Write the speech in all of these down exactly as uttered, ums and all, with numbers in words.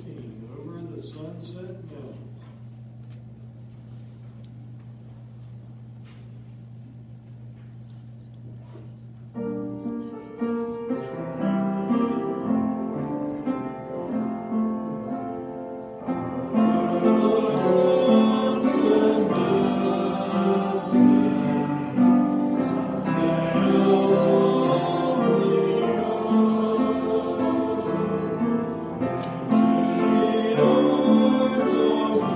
nineteen, Over the Sunset Mountains. Oh,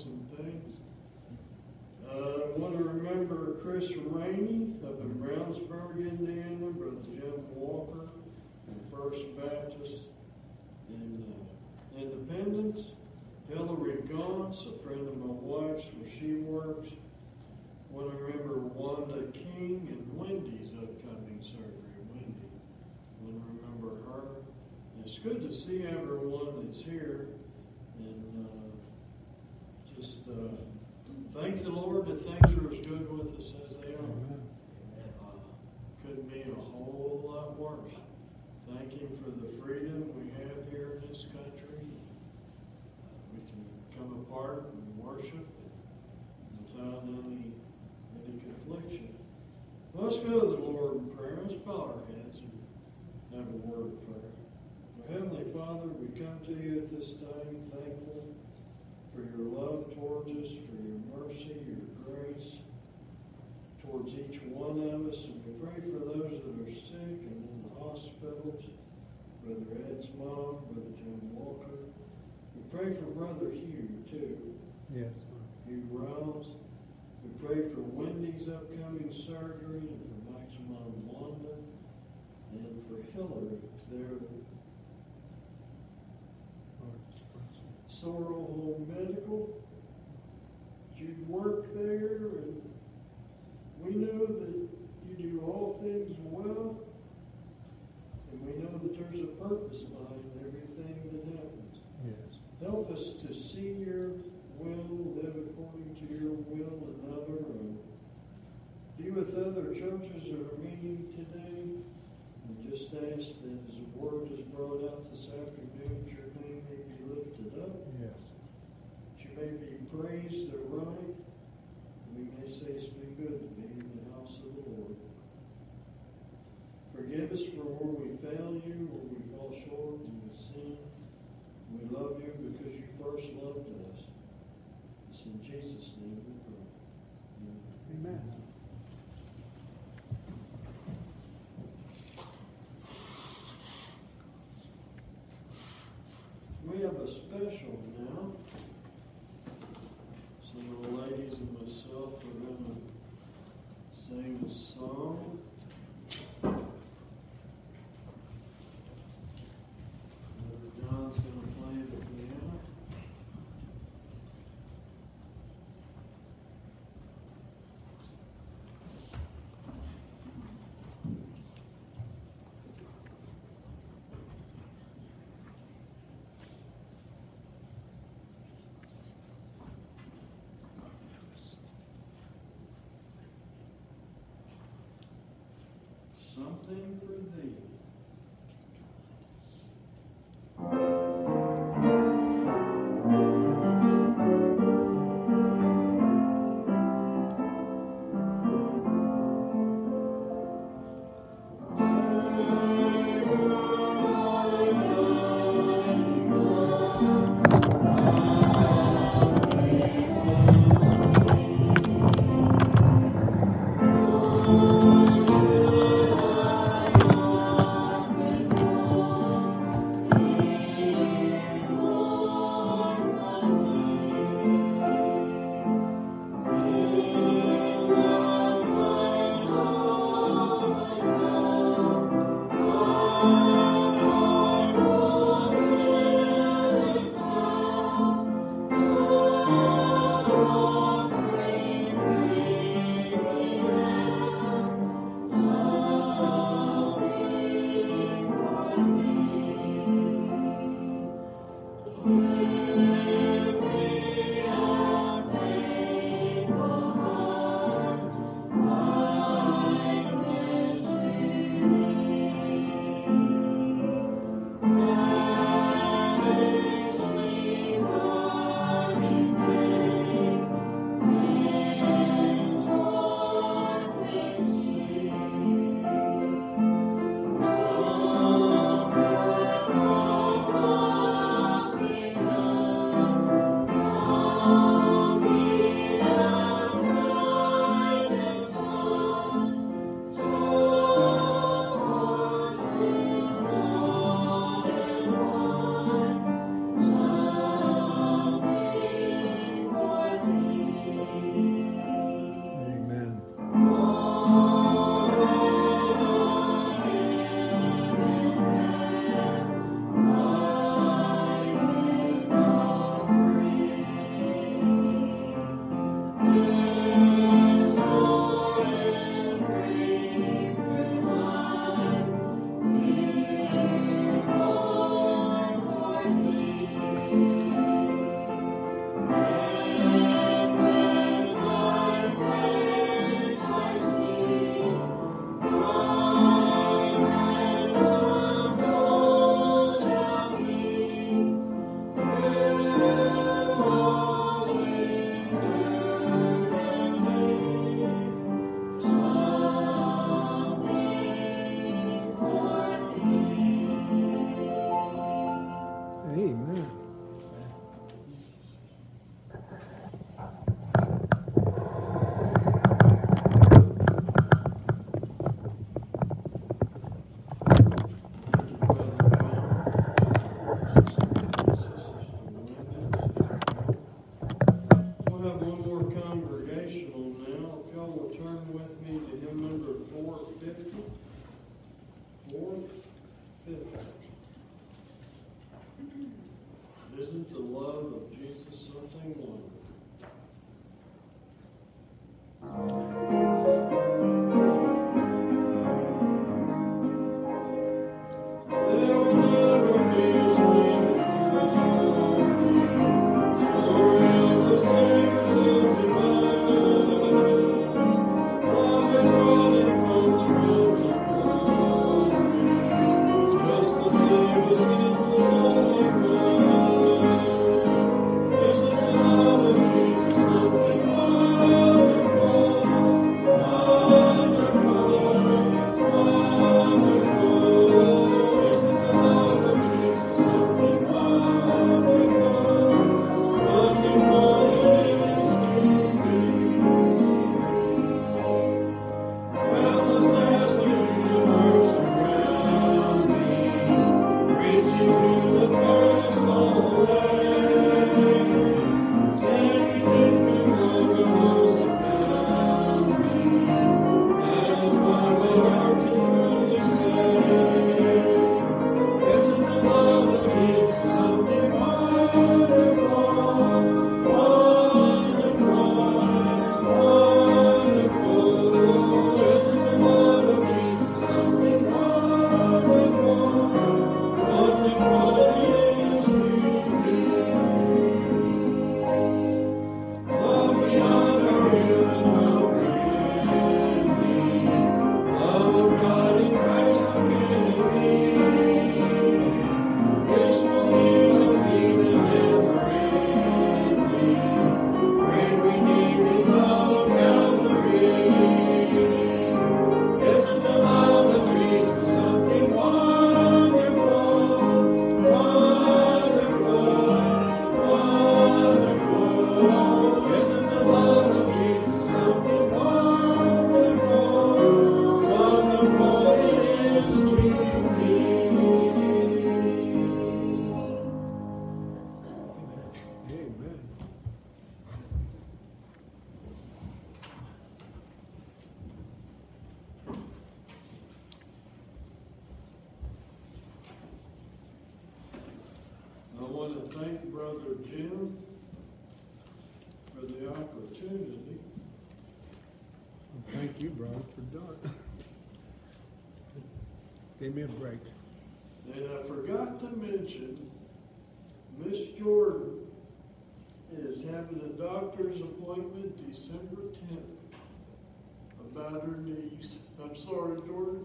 some things. Uh, I want to remember Chris Rainey up in Brownsburg, Indiana, Brother Jim Walker, and First Baptist in uh, Independence. Hillary Gauntz, a friend of my wife's where she works. I want to remember Wanda King and Wendy's upcoming surgery. Wendy. I want to remember her. It's good to see everyone that's here. And uh, just uh, thank the Lord that things are as good with us as they are. Uh, couldn't be a whole lot worse. Thank Him for the freedom we have here in this country. Uh, we can come apart and worship without any any confliction. Let's go to the Lord in prayer. Let's bow our heads and have a word of prayer. Well, Heavenly Father, we come to you at this time thankful for your love towards us, for your mercy, your grace towards each one of us. And we pray for those that are sick and in the hospitals, Brother Ed's mom, Brother Jim Walker. We pray for Brother Hugh, too. Yes. Hugh Rouse. We pray for Wendy's upcoming surgery and for Maximum Wanda and for Hillary, their Sorrel Home Medical. You work there, and we know that you do all things well, and we know that there's a purpose behind everything that happens. Yes. Help us to see your will, live according to your will, and not our own. Be with other churches that are meeting today, and just ask that as the word is brought out this afternoon, your name may be lifted up. Yes. You may be praised aright. We may say it's been good to be in the house of the Lord. Forgive us for where we fail you, where we fall short and we sin. We love you because you first loved us. It's in Jesus' name we pray. Amen. Amen. We have a special now. Some of the ladies and myself are going to sing a song. Brother John's going to play the piano. Something for thee. thank Brother Jim for the opportunity. Well, thank you, brother, for doing it. Give me a break. And I forgot to mention, Miss Jordan is having a doctor's appointment December tenth about her knees. I'm sorry, Jordan.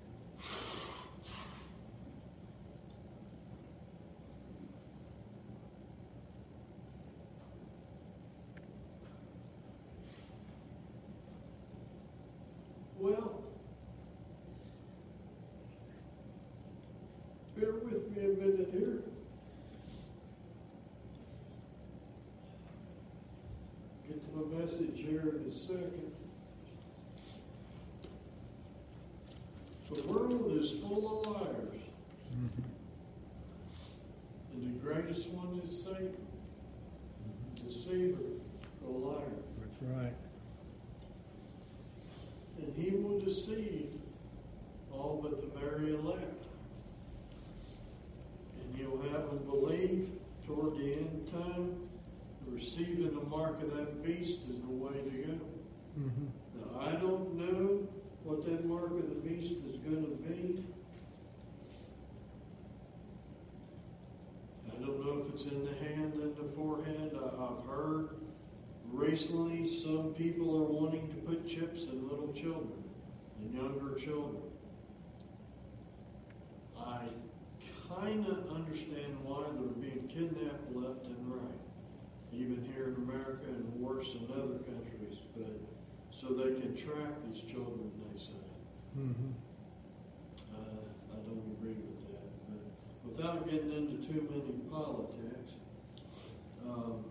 Well, bear with me a minute here. Get to my message here in a second. The world is full of liars. Mm-hmm. And the greatest one is Satan. Deceiver, a liar. That's right. And he will deceive all but the very elect. And he'll have them believe toward the end time, receiving the mark of that beast is the way to go. Mm-hmm. Now, I don't know what that mark of the beast is going to be. I don't know if it's in the hand and the forehead. I, I've heard recently some people are wanting to put chips in little children and younger children. I kind of understand why they're being kidnapped left and right, even here in America and worse in other countries, but so they can track these children, they say. Mm-hmm. Uh, I don't agree with that. But without getting into too many politics, um,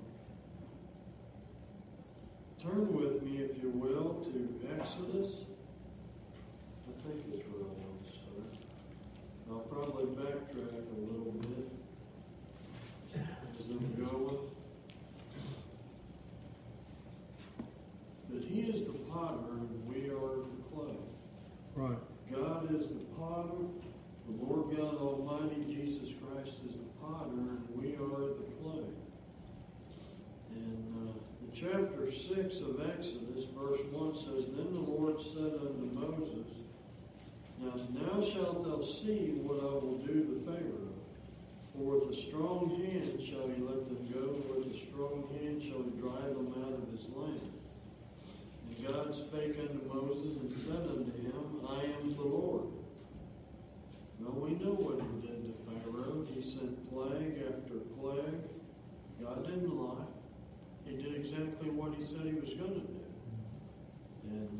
turn with me, if you will, to Exodus. I think it's where I want to start. I'll probably backtrack a little bit as I'm going. But he is the potter and we are the clay. Right. God is the potter. The Lord God Almighty, Jesus Christ, is the potter, and we are the clay. And uh, in chapter six of Exodus, verse one says, Then the Lord said unto Moses, Now, now shalt thou see what I will do to Pharaoh. For with a strong hand shall he let them go, with a strong hand shall he drive them out of his land. And God spake unto Moses and said unto him, I am the Lord. Now we know what he did to Pharaoh. He sent plague after plague. God didn't lie. He did exactly what he said he was going to do. And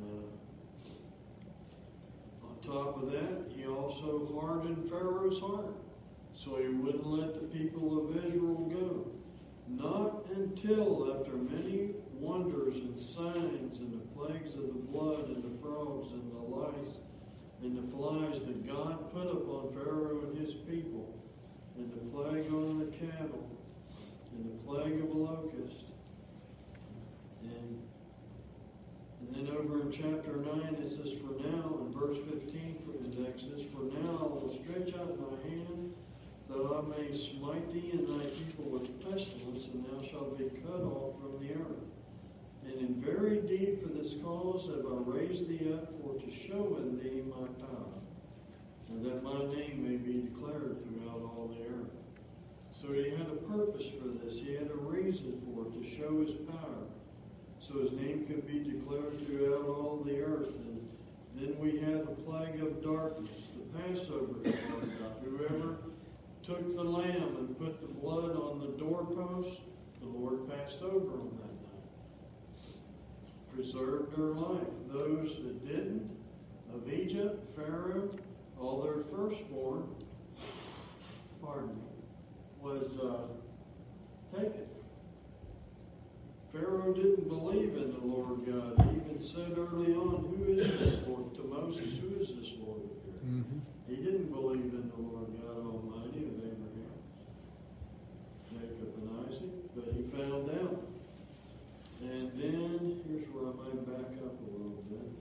uh, on top of that, he also hardened Pharaoh's heart, so he wouldn't let the people of Israel go. Not until after many wonders and signs and the plagues of the blood and the frogs and the lice and the flies that God put upon Pharaoh and his people, and the plague on the cattle, and the plague of locusts. And, and then over in chapter nine it says, For now, in verse fifteen for in Exodus, For now I will stretch out my hand, that I may smite thee and thy people with pestilence, and thou shalt be cut off from the earth. And in very deed for this cause have I raised thee up, for to show in thee my power, and that my name may be declared throughout all the earth. So he had a purpose for this. He had a reason for it, to show his power, so his name could be declared throughout all the earth. And then we had the plague of darkness, the Passover plague. Whoever took the lamb and put the blood on the doorpost, the Lord passed over on that night. Preserved their life. Those that didn't, of Egypt, Pharaoh, all their firstborn, pardon me, was uh, taken. Pharaoh didn't believe in the Lord God. He even said early on, Who is this Lord? To Moses, who is this Lord here? Mm-hmm. He didn't believe in the Lord God Almighty of Abraham, Jacob, and Isaac, but he found out. And then, here's where I might back up a little bit.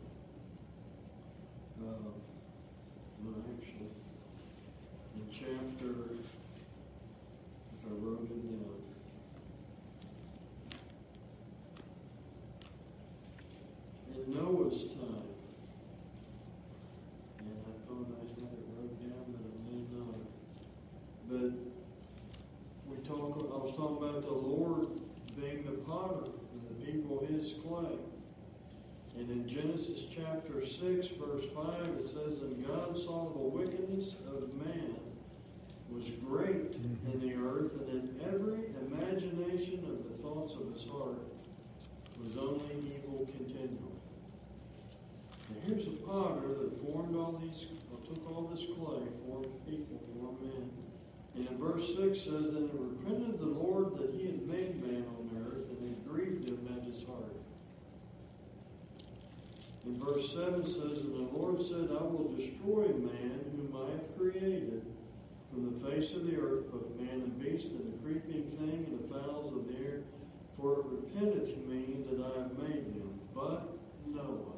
Uh, no, actually, in chapter, if I wrote it Genesis chapter six, verse five, it says, "And God saw the wickedness of man was great Mhm. in the earth, and in every imagination of the thoughts of his heart was only evil continually." And here's a potter that formed all these, or took all this clay, formed people, formed men. And in verse six says, "And it repented the Lord that he had made man on earth, and it grieved him at his heart." And verse seven says, "And the Lord said, I will destroy man whom I have created from the face of the earth, both man and beast, and the creeping thing, and the fowls of the air, for it repenteth me that I have made them. But Noah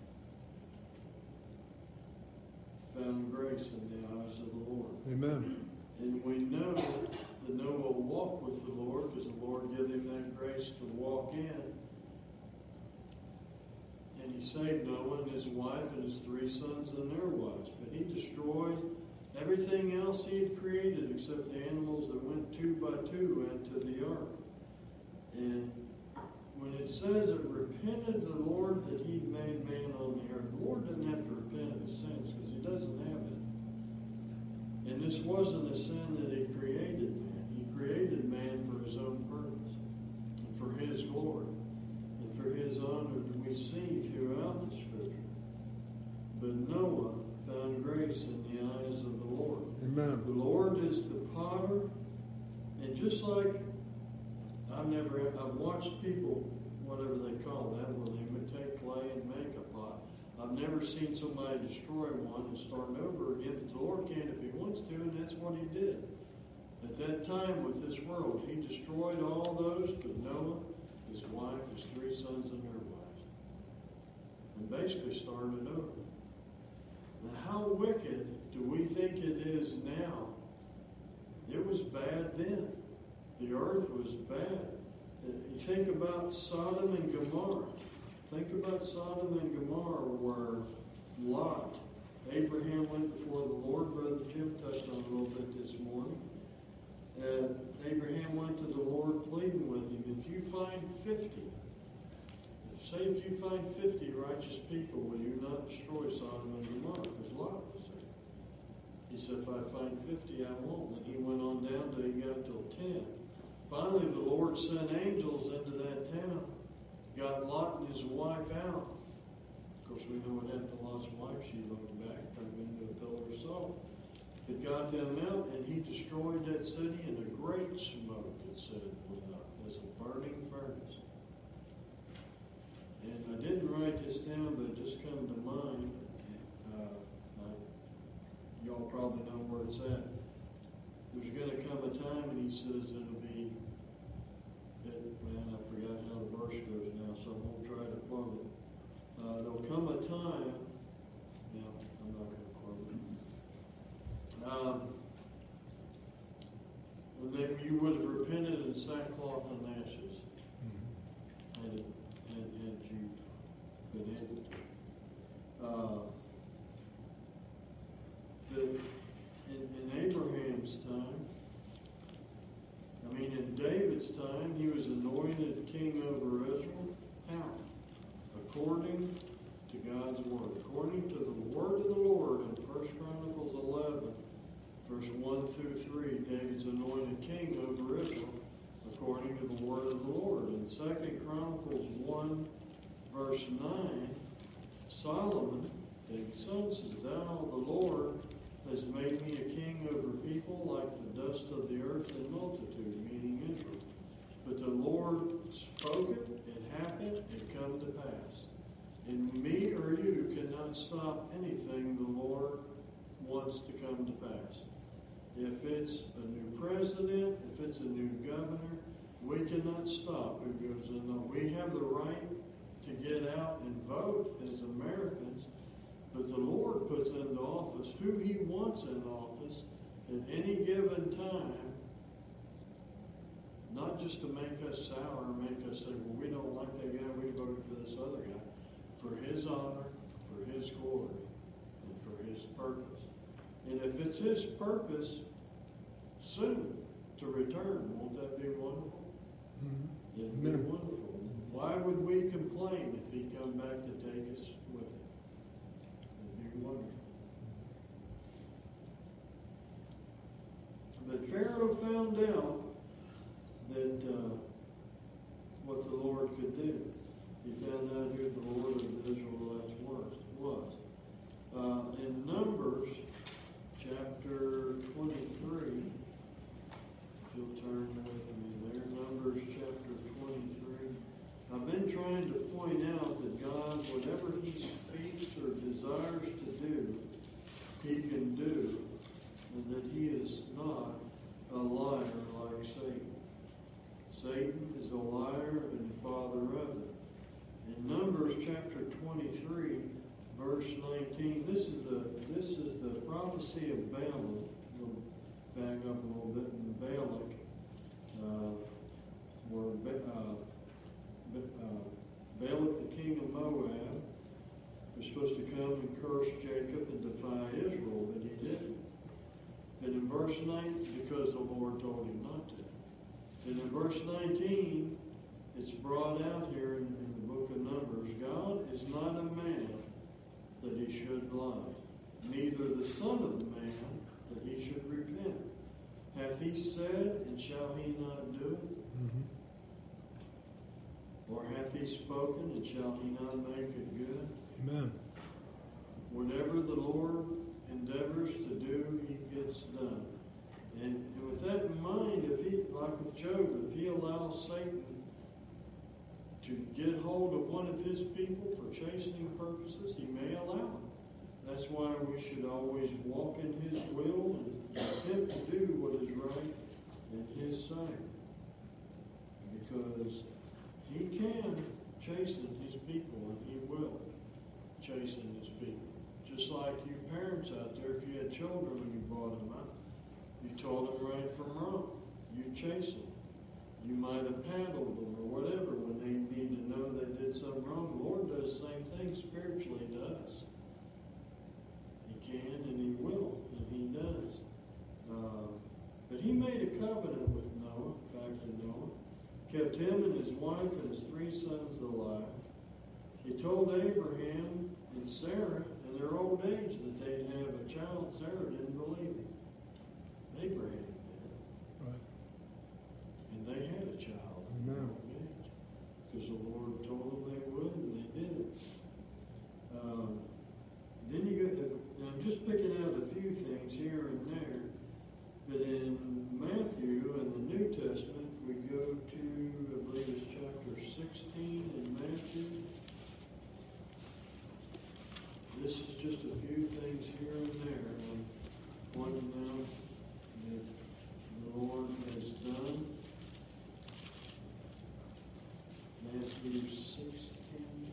found grace in the eyes of the Lord." Amen. And we know that Noah walked with the Lord because the Lord gave him that grace to walk in. And he saved Noah and his wife and his three sons and their wives. But he destroyed everything else he had created except the animals that went two by two into the ark. And when it says it repented the Lord that he'd made man on the earth, the Lord didn't have to repent of his sins because he doesn't have it. And this wasn't a sin that he created man. He created man for his own purpose and for his glory and for his honor that we see throughout the Scripture. But Noah found grace in the eyes of the Lord. Amen. The Lord is the potter, and just like I've never, I've watched people, whatever they call that, where they would take clay and make a pot. I've never seen somebody destroy one and start over again. But the Lord can if he wants to, and that's what he did. At that time with this world, he destroyed all those but Noah, his wife, his three sons, and their wives. And basically started over. Now, how wicked do we think it is now? It was bad then. The earth was bad. You think about Sodom and Gomorrah. Think about Sodom and Gomorrah where Lot, Abraham went before the Lord. Brother Jim touched on it a little bit this morning. And Abraham went to the Lord pleading with him, if you find fifty, say if you find fifty righteous people, will you not destroy Sodom and Gomorrah? Because Lot was there. He said, if I find fifty, I won't. And he went on down till he got till ten. Finally, the Lord sent angels into that town, got Lot and his wife out. Of course, we know what happened to Lot's wife. She looked back, turned into a pillar of salt. It got them out, and he destroyed that city, and a great smoke, it said, went up as a burning furnace. And I didn't write this down, but it just come to mind. Uh, I, y'all probably know where it's at. There's going to come a time, and he says it'll be, it, man, I forgot how the verse goes now, so I won't try to quote it. Uh, there'll come a time, no, I'm not going to quote it. Um, when they, you would have repented in sackcloth and ashes, Mm-hmm. and, and, and you've been able to. Uh, the, in, in Abraham's time, I mean, in David's time, he was anointed king over Israel. How? According to God's word. According to the word of the Lord in First Chronicles eleven, verse one through three, David's anointed king over Israel, according to the word of the Lord. In Second Chronicles one, verse nine, Solomon, David's son, says, Thou, the Lord, has made me a king over people like the dust of the earth in multitude, meaning Israel. But the Lord spoke it, it happened, it come to pass. And me or you cannot stop anything the Lord wants to come to pass. If it's a new president, if it's a new governor, we cannot stop who goes in. We have the right to get out and vote as Americans, but the Lord puts into office who he wants in office at any given time, not just to make us sour and make us say, well, we don't like that guy, we voted for this other guy. For his honor, for his glory, and for his purpose. And if it's his purpose soon to return, won't that be wonderful? Mm-hmm. It'd be wonderful. Why would we complain if he come back to take us with found out that uh, what the Lord could do. He found out who the Lord of the Israelites was. was. Uh, in Numbers chapter twenty-three, if you'll turn with me there, Numbers chapter twenty-three. I've been trying to point out that God, whatever He speaks or desires to do, He can do, and that He is not a liar like Satan. Satan is a liar and the father of it. In Numbers chapter twenty-three, verse nineteen, this is the this is the prophecy of Balaam. We'll back up a little bit in Balak, uh, where uh, uh, Balak, the king of Moab, was supposed to come and curse Jacob and defy Israel, but he didn't. And in verse nine, because the Lord told him not to. And in verse nineteen, it's brought out here in, in the book of Numbers, God is not a man that he should lie, neither the son of man that he should repent. Hath he said, and shall he not do it? Mm-hmm. Or hath he spoken, and shall he not make it good? Amen. Whatever the Lord endeavors to do, he gets done. And, and with that in mind, if he, like with Job, if he allows Satan to get hold of one of his people for chastening purposes, he may allow it. That's why we should always walk in his will and attempt to do what is right in his sight. Because he can chasten his people, and he will chasten his people. Just like you parents out there, if you had children when you brought them up, you told them right from wrong. You chastened them. You might have paddled them or whatever when they need to know they did something wrong. The Lord does the same thing spiritually to us. He can and he will, and he does. Uh, but he made a covenant with Noah, back to Noah. Kept him and his wife and his three sons alive. He told Abraham and Sarah in their old age that they'd have a child. Sarah didn't believe him. Abraham did. Right. And they had a child in their Amen. old age. Because the Lord told them they would, and they did it. Um, then you get the, and I'm just picking out a few things here and there. But in Matthew, in the New Testament, we go to, I believe it's chapter sixteen in Matthew. This is just a few things here and there. I'm pointing out that the Lord has done. Matthew sixteen.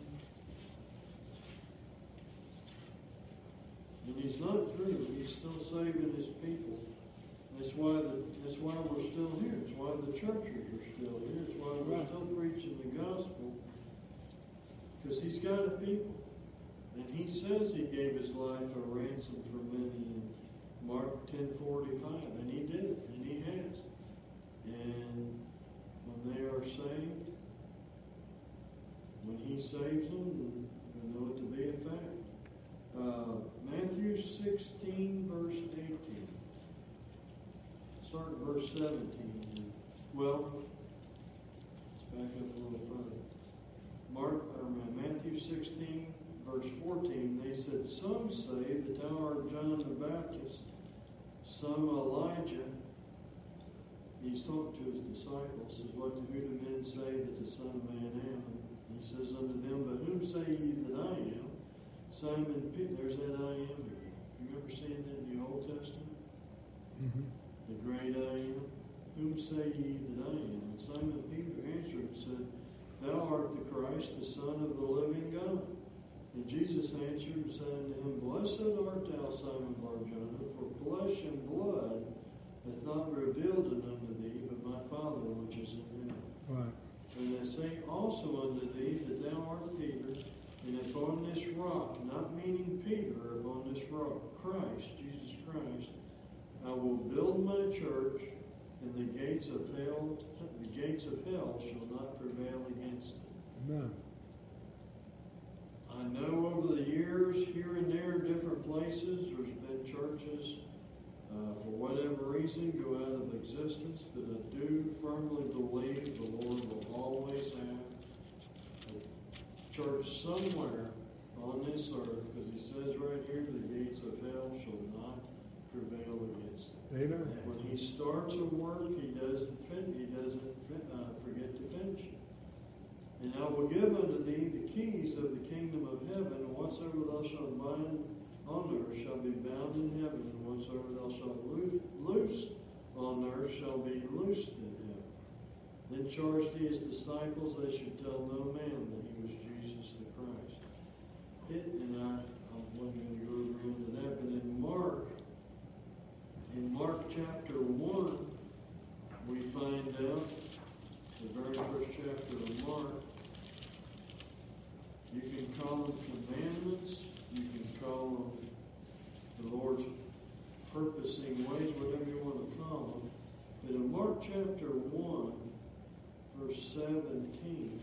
And he's not through. He's still saving his people. That's why the, that's why we're still here. It's why the churches are still here. It's why we're still preaching the gospel. Because he's got a people. And he says he gave his life a ransom for many in Mark ten forty-five. And he did. And he has. And when they are saved, when he saves them, we know it to be a fact. Uh, Matthew sixteen, verse eighteen. Start at verse seventeen. Well, let's back up a little further. Mark, or Matthew sixteen, verse fourteen, they said, some say that thou art John the Baptist, some Elijah. He's talking to his disciples, says, what who do men say that the Son of Man am? He says unto them, but whom say ye that I am? Simon Peter, there's that I am here. You ever seen that in the Old Testament? Mm-hmm. The great I am. Whom say ye that I am? And Simon Peter answered and said, thou art the Christ, the Son of the living God. And Jesus answered and said unto him, blessed art thou, Simon Bar-Jonah, for flesh and blood hath not revealed it unto thee, but my Father which is in heaven. Right. And I say also unto thee that thou art Peter, and upon this rock, not meaning Peter, upon this rock, Christ, Jesus Christ, I will build my church, and the gates of hell, the gates of hell shall not prevail against it. Amen. I know over the years, here and there, different places, there's been churches uh, for whatever reason, go out of existence, but I do firmly believe the Lord will always have a church somewhere on this earth, because he says right here, the gates of hell shall not prevail against it. Amen. When he starts a work, he doesn't fin- he doesn't fin- uh, forget to finish it. And I will give unto thee the keys of the kingdom of heaven, and whatsoever thou shalt bind on earth shall be bound in heaven, and whatsoever thou shalt loo- loose on earth shall be loosed in heaven. Then charged he his disciples they should tell no man that he was Jesus the Christ. It, and I, I wasn't going to go over into that, but in Mark, in Mark chapter one, we find out, the very first chapter of Mark, you can call them commandments, you can call them the Lord's purposing ways, whatever you want to call them. But in Mark chapter one, verse seventeen,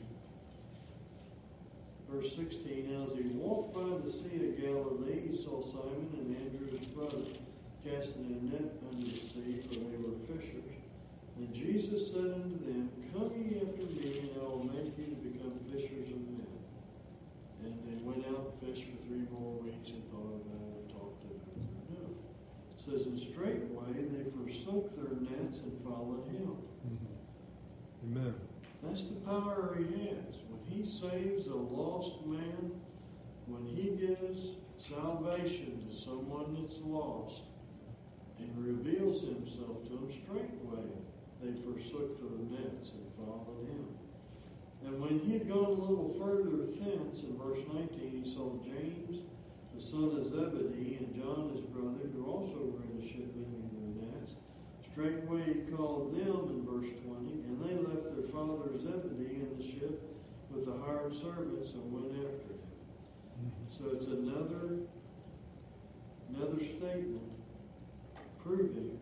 verse sixteen, as he walked by the Sea of Galilee, he saw Simon and Andrew his brother casting a net under the sea, for they were fishers. And Jesus said unto them, Come ye after me, and I will make you to become fishers of men. And they went out and fished for three more weeks and thought about it and talked about what they were doing. It says, and straightway they forsook their nets and followed him. Mm-hmm. Amen. That's the power he has. When he saves a lost man, when he gives salvation to someone that's lost and reveals himself to them, straightway they forsook their nets and followed him. And when he had gone a little further thence, in verse nineteen, he saw James, the son of Zebedee, and John his brother, who also were in the ship mending their nets. Straightway he called them, in verse twenty, and they left their father Zebedee in the ship with the hired servants and went after him. Mm-hmm. So it's another, another statement proving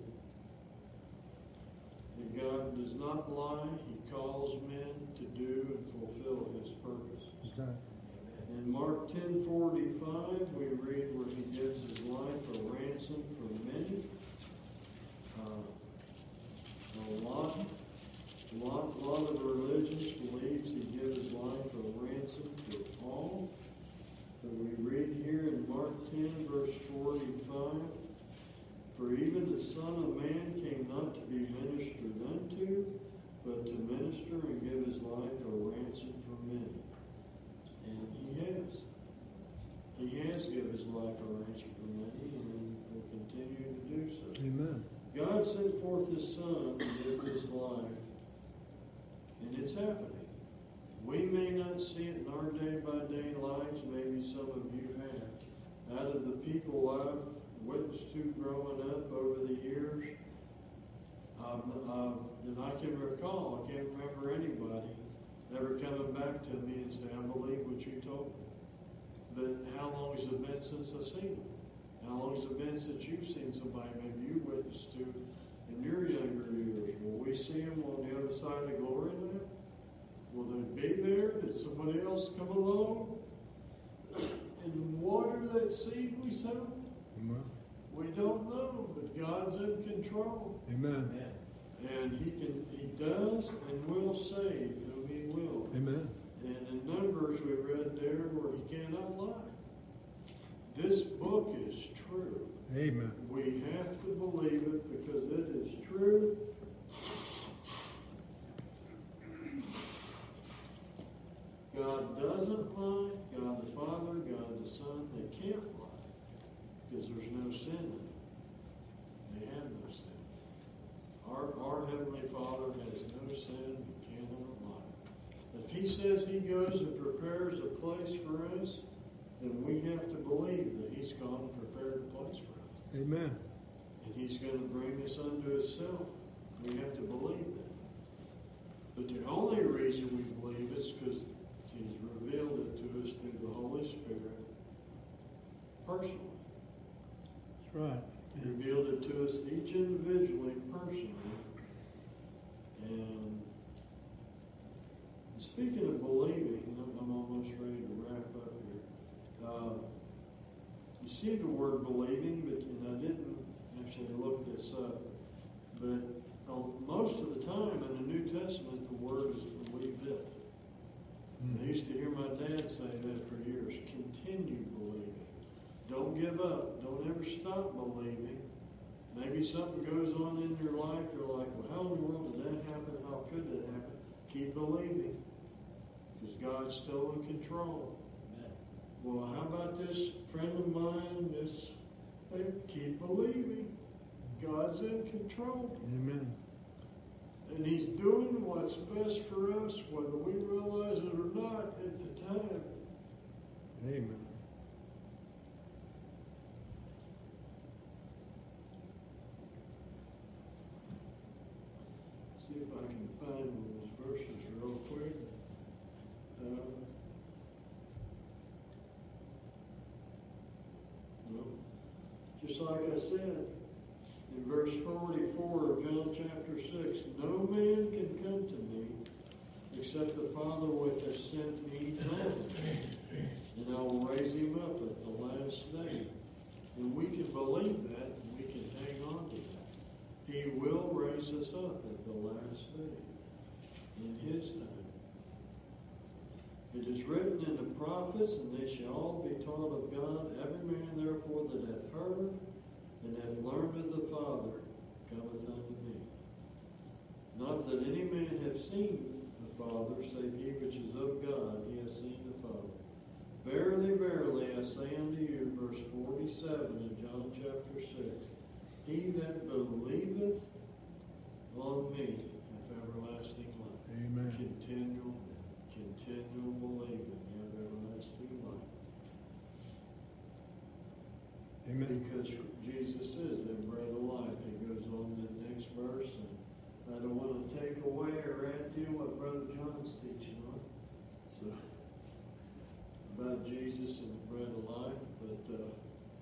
that God does not lie. He calls men to do and fulfill his purpose. Exactly. In Mark ten forty-five, we read where he gives his life a ransom for many. Uh, a lot, lot, lot of religions believes he gives his life a ransom for all. But we read here in Mark ten, verse forty-five, For even the Son of Man came not to be ministered unto, but to minister and give his life a ransom for many. And he has. He has given his life a ransom for many, and will continue to do so. Amen. God sent forth his Son to give his life, and it's happening. We may not see it in our day-by-day lives, maybe some of you have. Out of the people I've witnessed to growing up over the years, um, uh, that I can recall, I can't remember anybody ever coming back to me and say, I believe what you told me. But how long has it been since I've seen them? How long has it been since you've seen somebody maybe you witnessed to in your younger years? Will we see them on the other side of glory now? Will they be there? Did somebody else come along and water that seed we sowed? Amen. We don't know, but God's in control. Amen. And he can, he does and will save whom he will. Amen. And in Numbers we read there where he cannot lie. This book is true. Amen. We have to believe it because it is true. God doesn't lie. God the Father, God the Son, they can't lie because there's no sin in them. They have no sin. Our, our Heavenly Father has no sin. He cannot lie. If he says he goes and prepares a place for us, then we have to believe that he's gone and prepared a place for us. Amen. And he's going to bring us unto himself. We have to believe that. But the only reason we believe is because he's revealed it to us through the Holy Spirit personally. That's right. He revealed it to us each individually, personally. And speaking of believing, I'm almost ready to wrap up here. Uh, you see the word believing, but and I didn't Actually, I looked this up. But uh, most of the time in the New Testament, the word is believeth. Mm. I used to hear my dad say that for years. Continue believing. Don't give up. Don't ever stop believing. Maybe something goes on in your life. You're like, well, how in the world did that happen? How could that happen? Keep believing. Because God's still in control. Amen. Well, how about this friend of mine? This, hey, keep believing. God's in control. Amen. And He's doing what's best for us, whether we realize it or not at the time. Amen. See if I can find those verses real quick. Uh, no. Just like I said, in verse forty-four of John chapter six, no man can come to me except the Father which has sent me draws him, and I will raise him up at the last day. And we can believe that, and we can hang on to that. He will raise us up at the last day, in His time. It is written in the prophets, and they shall all be taught of God. Every man therefore that hath heard and hath learned of the Father cometh unto me. Not that any man have seen the Father, save he which is of God, he hath seen the Father. Verily, verily, I say unto you, verse forty-seven in John chapter six, he that believeth on me hath everlasting life. Amen. Continual, continual believing, have everlasting life. Amen. Because Jesus is the bread of life. He goes on to the next verse, and I don't want to take away or add to what Brother John's teaching on. So, about Jesus and the bread of life, but uh,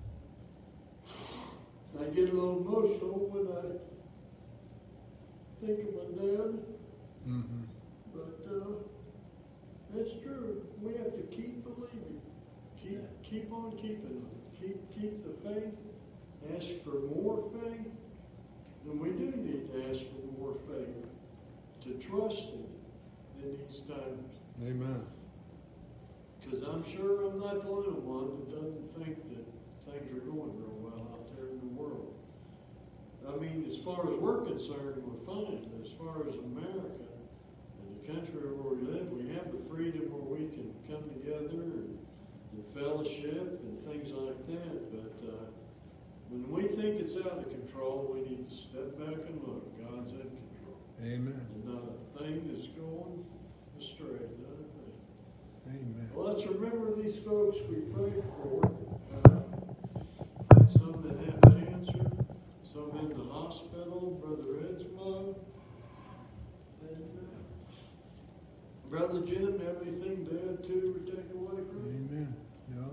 I get a little emotional when I think of my dad. Mm-hmm. But uh, that's true. We have to keep believing. Keep keep on keeping on. Keep keep the faith. Ask for more faith. And we do need to ask for more faith. To trust Him in these times. Amen. Because I'm sure I'm not the only one that doesn't think that things are going real well out there in the world. I mean, as far as we're concerned, we're fine. As far as America and the country where we live, we have the freedom where we can come together and, and fellowship and things like that. But uh, when we think it's out of control, we need to step back and look. God's in control. Amen. And not a thing is going astray. Not a thing. Amen. Well, let's remember these folks we prayed for. Uh, some that have cancer, some in the hospital, Brother Ed's mom. And uh, Brother Jim, have anything to add to or take away from it? Amen. No.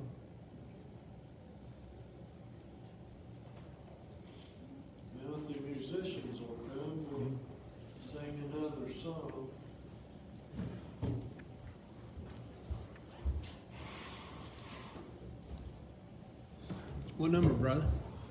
Now the musicians will come, we'll sing another song. What number, brother?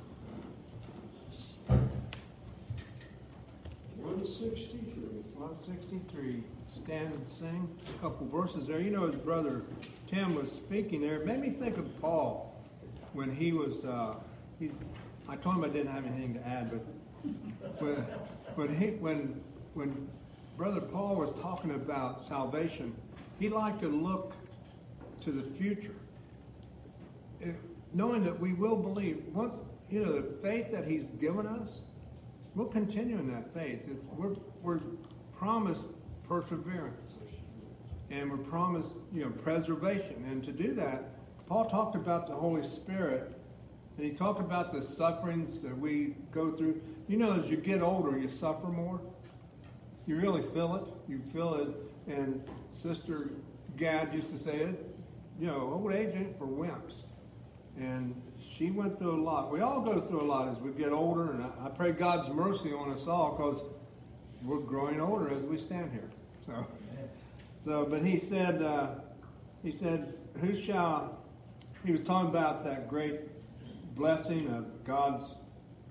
one sixty-three. one sixty-three. Stand and sing. A couple verses there. You know, his brother Tim was speaking there. It made me think of Paul when he was. Uh, he, I told him I didn't have anything to add, but when, when he when when Brother Paul was talking about salvation, he liked to look to the future, it, knowing that we will believe. Once you know the faith that He's given us, we'll continue in that faith. It's, we're we're promised perseverance, and we're promised you know preservation. And to do that, Paul talked about the Holy Spirit, and he talked about the sufferings that we go through. You know, as you get older, you suffer more. You really feel it. You feel it. And Sister Gad used to say it. You know, old age ain't for wimps. And she went through a lot. We all go through a lot as we get older, and I, I pray God's mercy on us all because we're growing older as we stand here. So, so but he said, uh, he said, who shall? He was talking about that great blessing of God's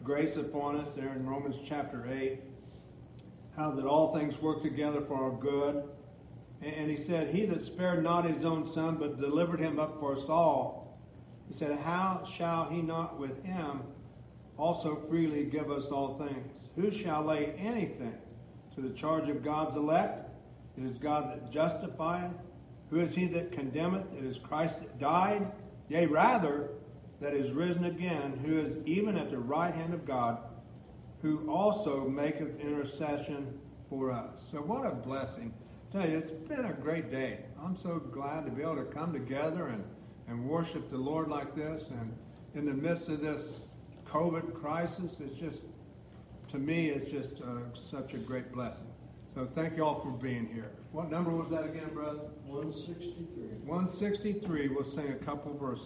grace upon us there in Romans chapter eight, how that all things work together for our good. And he said, he that spared not his own son, but delivered him up for us all, he said, how shall he not with him also freely give us all things? Who shall lay anything to the charge of God's elect? It is God that justifieth. Who is he that condemneth? It is Christ that died, yea, rather, that is risen again, who is even at the right hand of God, who also maketh intercession for us. So what a blessing. I tell you, it's been a great day. I'm so glad to be able to come together and, and worship the Lord like this. And in the midst of this COVID crisis, it's just, to me, it's just uh, such a great blessing. So thank you all for being here. What number was that again, brother? one sixty-three. one sixty-three. We'll sing a couple verses.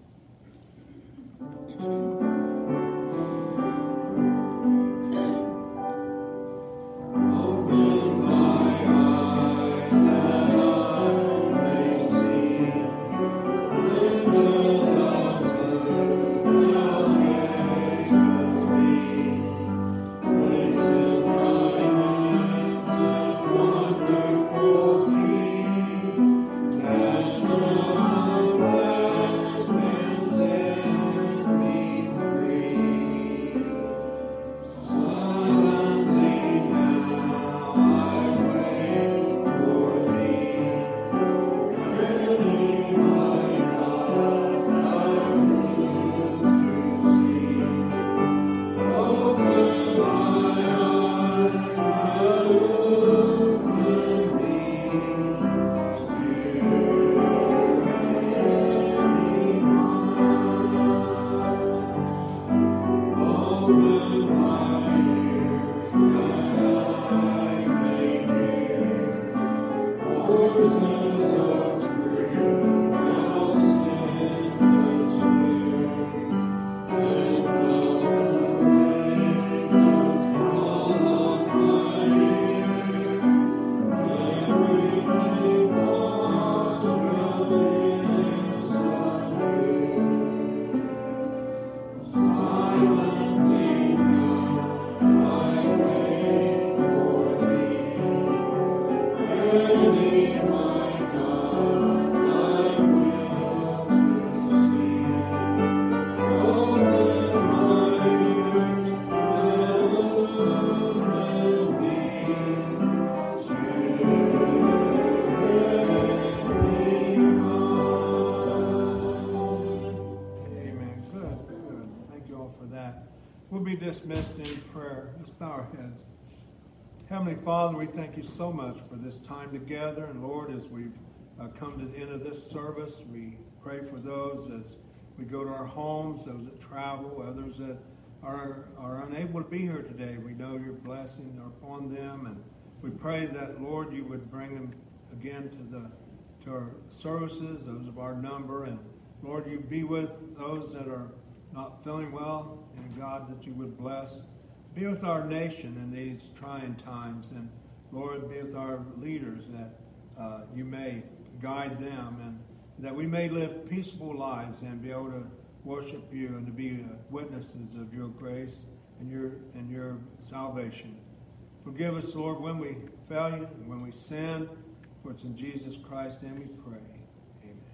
Dismissed in prayer. Let's bow our heads. Heavenly Father, we thank you so much for this time together. And Lord, as we've uh, come to the end of this service, we pray for those as we go to our homes, those that travel, others that are, are unable to be here today. We know your blessing upon them. And we pray that, Lord, you would bring them again to the to our services, those of our number. And Lord, you be with those that are not feeling well, and God, that you would bless. Be with our nation in these trying times, and Lord, be with our leaders, that uh, you may guide them, and that we may live peaceful lives and be able to worship you and to be uh, witnesses of your grace and your and your salvation. Forgive us, Lord, when we fail you and when we sin, for it's in Jesus Christ's name we pray.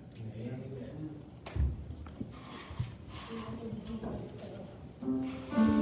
Amen. Amen.